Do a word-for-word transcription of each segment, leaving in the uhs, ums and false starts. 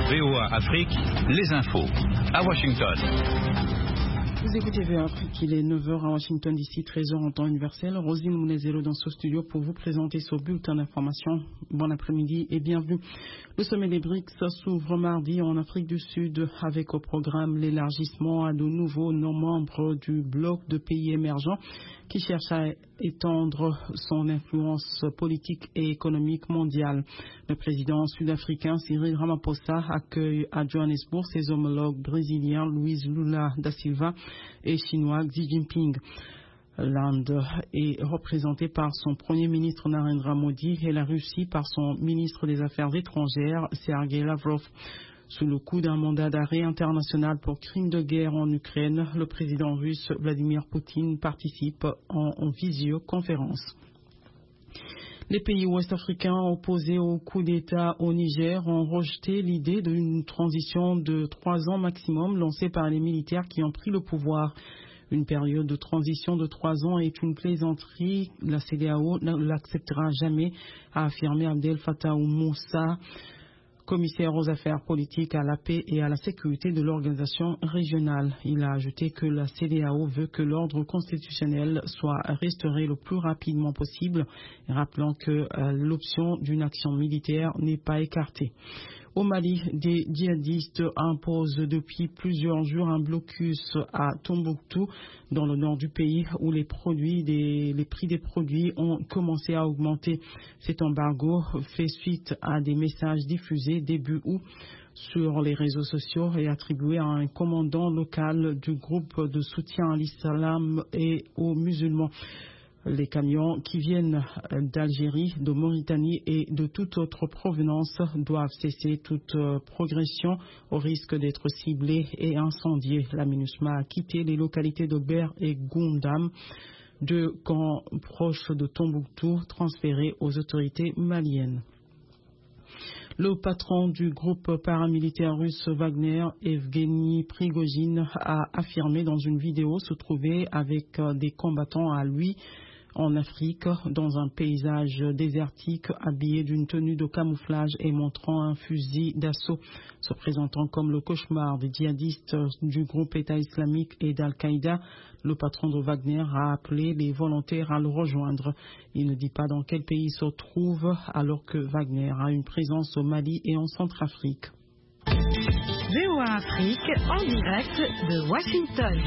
V O A Afrique, les infos. À Washington. Vous écoutez V O A Afrique, il est neuf heures à Washington, d'ici treize heures en temps universel. Rosine Mounezelo dans ce studio pour vous présenter ce bulletin d'information. Bon après-midi et bienvenue. Le sommet des B R I C S s'ouvre mardi en Afrique du Sud avec au programme l'élargissement à de nouveaux non-membres du bloc de pays émergents qui cherche à étendre son influence politique et économique mondiale. Le président sud-africain Cyril Ramaphosa accueille à Johannesburg ses homologues brésiliens Luiz Lula da Silva et chinois Xi Jinping. L'Inde est représentée par son Premier ministre Narendra Modi et la Russie par son ministre des Affaires étrangères Sergei Lavrov. Sous le coup d'un mandat d'arrêt international pour crimes de guerre en Ukraine, le président russe Vladimir Poutine participe en, en visioconférence. Les pays ouest-africains opposés au coup d'État au Niger ont rejeté l'idée d'une transition de trois ans maximum lancée par les militaires qui ont pris le pouvoir. Une période de transition de trois ans est une plaisanterie. La C D A O ne l'acceptera jamais, a affirmé Abdel Fattah Moussa, commissaire aux affaires politiques, à la paix et à la sécurité de l'organisation régionale. Il a ajouté que la C D A O veut que l'ordre constitutionnel soit restauré le plus rapidement possible, rappelant que euh, l'option d'une action militaire n'est pas écartée. Au Mali, des djihadistes imposent depuis plusieurs jours un blocus à Tombouctou, dans le nord du pays, où les, produits des, les prix des produits ont commencé à augmenter. Cet embargo fait suite à des messages diffusés début août sur les réseaux sociaux et attribués à un commandant local du groupe de soutien à l'islam et aux musulmans. Les camions qui viennent d'Algérie, de Mauritanie et de toute autre provenance doivent cesser toute progression au risque d'être ciblés et incendiés. La MINUSMA a quitté les localités de Ber et Goundam, deux camps proches de Tombouctou, transférés aux autorités maliennes. Le patron du groupe paramilitaire russe Wagner, Evgeny Prigojine, a affirmé dans une vidéo se trouver avec des combattants à lui en Afrique, dans un paysage désertique, habillé d'une tenue de camouflage et montrant un fusil d'assaut. Se présentant comme le cauchemar des djihadistes du groupe État islamique et d'Al-Qaïda, le patron de Wagner a appelé les volontaires à le rejoindre. Il ne dit pas dans quel pays il se trouve, alors que Wagner a une présence au Mali et en Centrafrique. V O A Afrique, en direct de Washington.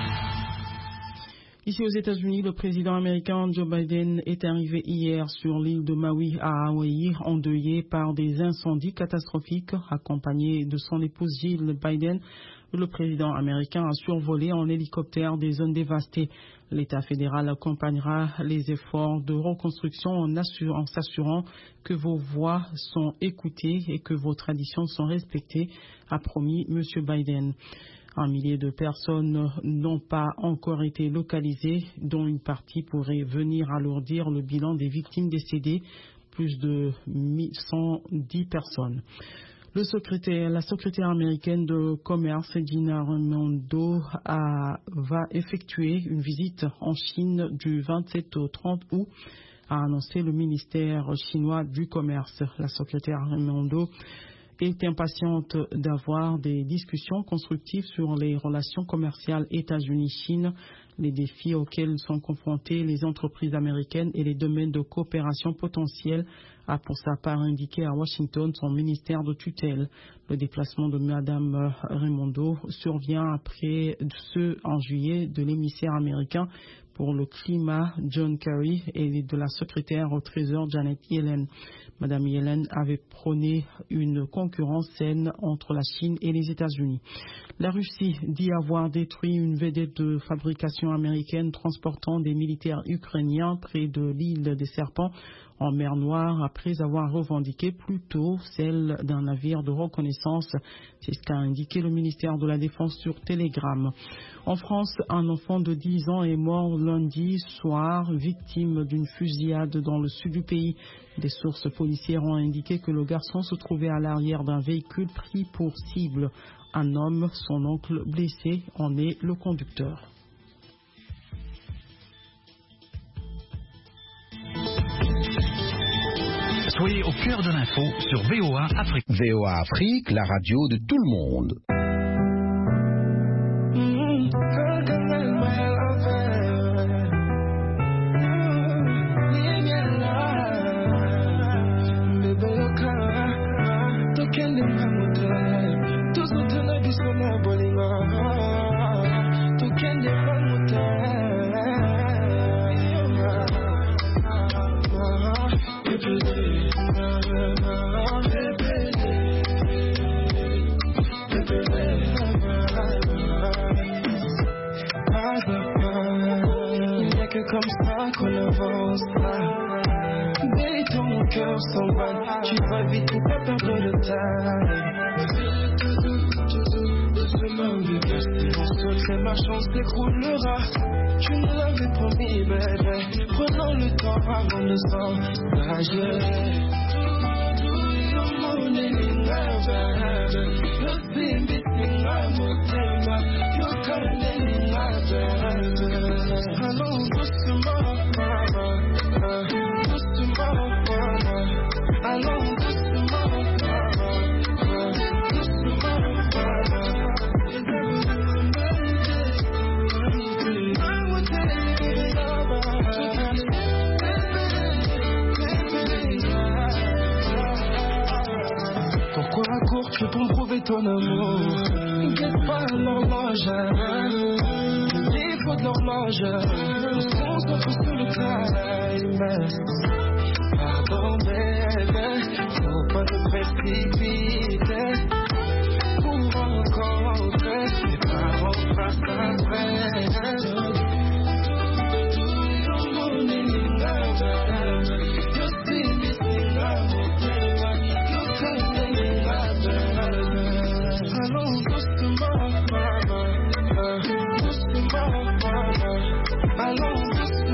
Ici aux États-Unis, le président américain Joe Biden est arrivé hier sur l'île de Maui à Hawaï, endeuillé par des incendies catastrophiques. Accompagné de son épouse Jill Biden, le président américain a survolé en hélicoptère des zones dévastées. L'État fédéral accompagnera les efforts de reconstruction en, assur- en s'assurant que vos voix sont écoutées et que vos traditions sont respectées, a promis M. Biden. Un millier de personnes n'ont pas encore été localisées, dont une partie pourrait venir alourdir le bilan des victimes décédées, plus de cent dix personnes. Le secrétaire, la secrétaire américaine de commerce, Gina Raimondo, a, va effectuer une visite en Chine du vingt-sept au trente août, a annoncé le ministère chinois du commerce. La secrétaire Raimondo est impatiente d'avoir des discussions constructives sur les relations commerciales États-Unis-Chine, les défis auxquels sont confrontées les entreprises américaines et les domaines de coopération potentiels, a pour sa part indiqué à Washington son ministère de tutelle. Le déplacement de Mme Raimondo survient après ceux en juillet de l'émissaire américain pour le climat John Kerry et de la secrétaire au Trésor Janet Yellen. Mme Yellen avait prôné une concurrence saine entre la Chine et les États-Unis. La Russie dit avoir détruit une vedette de fabrication américaine transportant des militaires ukrainiens près de l'île des Serpents en mer Noire après avoir revendiqué plus tôt celle d'un navire de reconnaissance. C'est ce qu'a indiqué le ministère de la Défense sur Telegram. En France, un enfant de dix ans est mort lundi soir, victime d'une fusillade dans le sud du pays. Des sources policières ont indiqué que le garçon se trouvait à l'arrière d'un véhicule pris pour cible. Un homme, son oncle blessé, en est le conducteur. Soyez au cœur de l'info sur V O A Afrique. V O A Afrique, la radio de tout le monde. Comme ça qu'on avance là. Dès ton mon cœur s'emballe, tu vas vite pour pas perdre le temps. Doucement, bébé, c'est mon secret, ma chance s'écroulera. Tu nous l'avais promis, bébé. Prenons le temps avant de s'engager. Allons doucement, doucement, allons doucement, Pourquoi cours-tu pour me prouver ton amour? N'inquiète pas l'horloge, il faut de l'horloge. On se concentre sur le time. Pardon, bébé, faut pas te précipiter pour rencontrer tes parents face après. Allons doucement, doucement, allons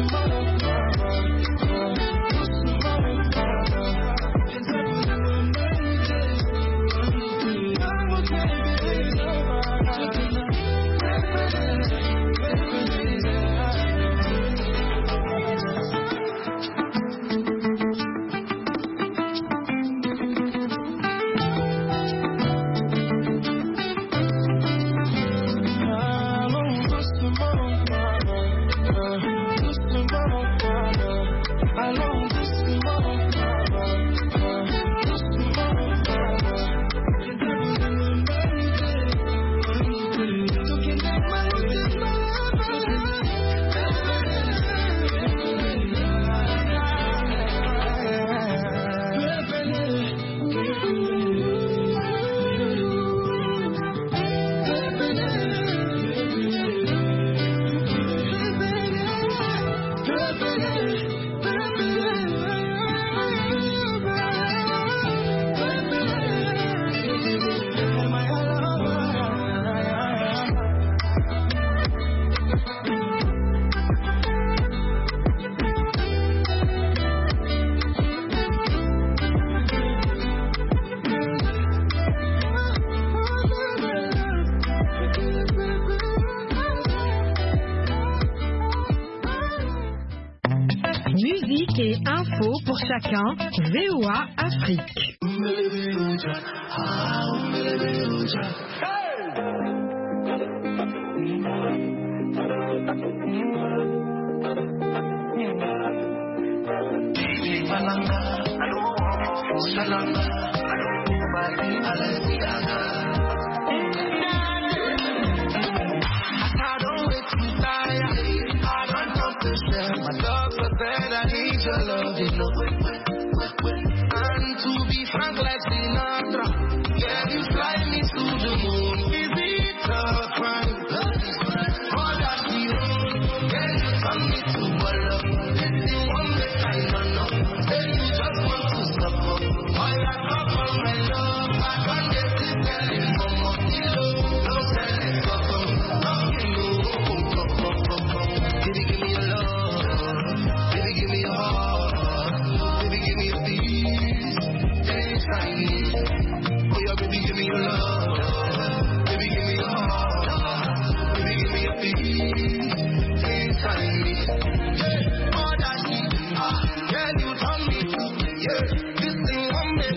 Et info pour chacun, V O A Afrique. And to be frank like Sinatra, yeah, you fly me to the moon. Is it a crime? Oh, that's the one. Yeah, you tell me to follow. It's the one that I don't know. Say you just want to suffer. Oh, yeah, suffer my love. I can't get this girl in for money low. No selling suffer. No, no. Baby, give me your love. Baby, give me your heart. Give me a peace, anytime. Oh yeah, baby, give me your love.